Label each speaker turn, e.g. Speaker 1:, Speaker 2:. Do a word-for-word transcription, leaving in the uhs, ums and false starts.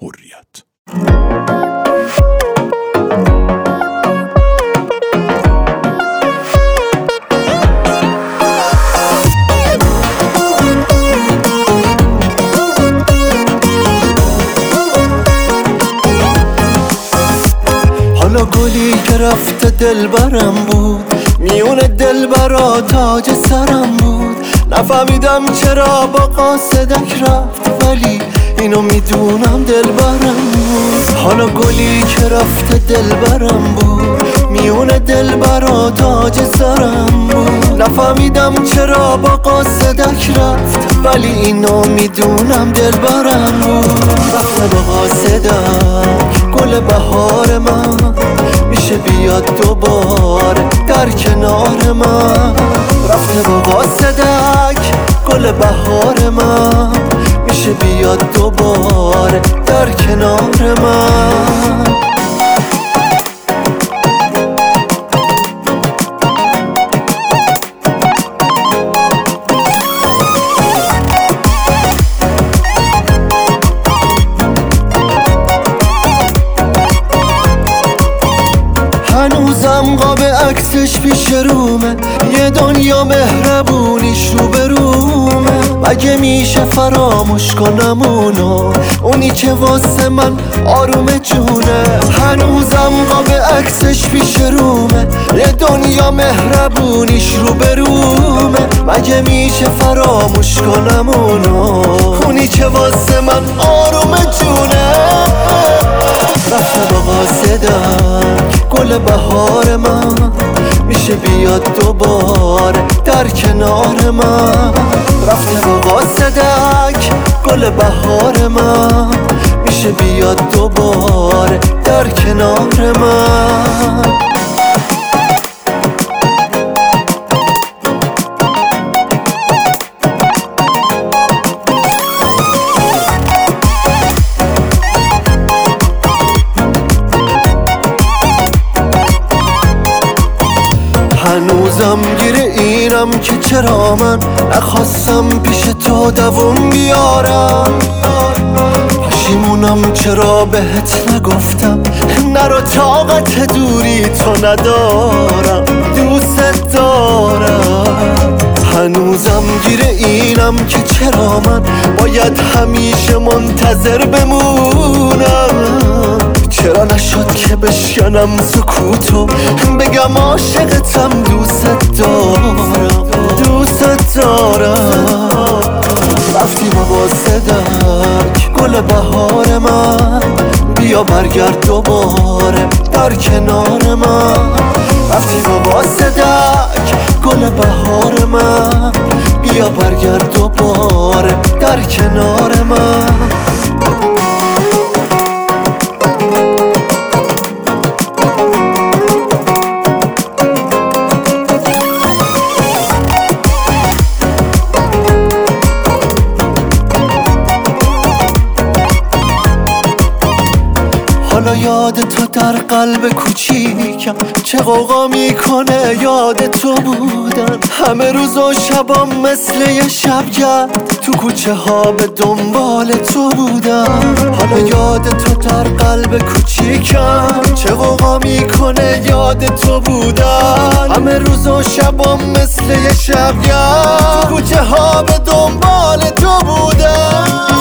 Speaker 1: حریت.
Speaker 2: حالا گلی که رفته دلبرم بود، میون دلبرا تاج سرم بود. نفهمیدم چرا با قاصدک رفت، ولی اینو میدونم دلبرم بود. حالا گلی که رفته دلبرم بود، میون دلبرا تاج سرم بود. نفهمیدم چرا با قاصدک رفت، ولی اینو میدونم دلبرم بود. رفته با قاصدک گل بهار من، میشه بیاد دوباره در کنار من. رفته با قاصدک گل بهار من، میشه بیاد دوباره در کنار من. هنوزم قاب عکسش پیش رومه، یه دنیا مهربونیش رو به رومه. مگه میشه فراموش کنم اونو، اونی که واسه من آروم جونه. هنوزم قاب عکسش پیش رومه، یه دنیا مهربونیش رو به رومه. مگه میشه فراموش کنم اونو، اونی که واسه من آروم جونه. رفته با قاصدک گل بهار من، میشه بیاد دوباره در کنار من. رفته با قاصدک گل بهار من، میشه بیاد دوباره در کنار من. هنوزم گیر اینم که چرا من نخواستم پیش تو دووم بیارم. پشیمونم چرا بهت نگفتم نرو، طاقت دوری تو ندارم، دوست دارم. هنوزم گیر اینم که چرا من باید همیشه منتظر بمونم. چرا نشد که بشکنم سکوتو بگم عاشقتم، دوست دارم دوست دارم. رفتی با قاصدک گل بهار من، بیا برگرد دوباره در کنار من. رفتی با قاصدک گل بهار من، بیا برگرد دوباره در کنار من. حالا یاد تو در قلب کوچیکم چه غوغا میکنه، یاد تو بودن همه روز و شبام مثل یه شبگرد، تو کوچه ها به دنبال تو بودم. حالا یاد تو در قلب کوچیکم چه غوغا میکنه، یاد تو بودن همه روز و شبام مثل یه شبگرد، تو کوچه ها به دنبال تو بودم.